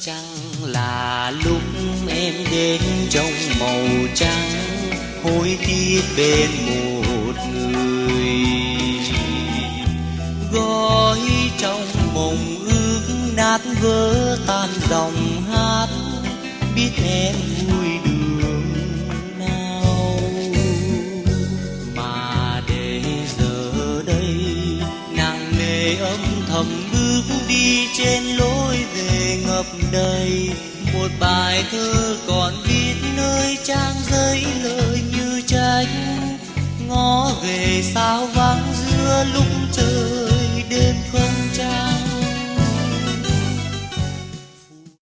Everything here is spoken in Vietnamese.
Chẳng là lúc em đến trong màu trắng hối tiếc bên một người, gói trong mộng ước nát vỡ tan dòng hát, biết em vui đường nào. Mà để giờ đây nặng nề âm thầm bước đi trên lối về ngập đầy một bài thơ còn viết nơi trang giấy lời như trách, ngó về sao vắng giữa lúc trời đêm không trăng.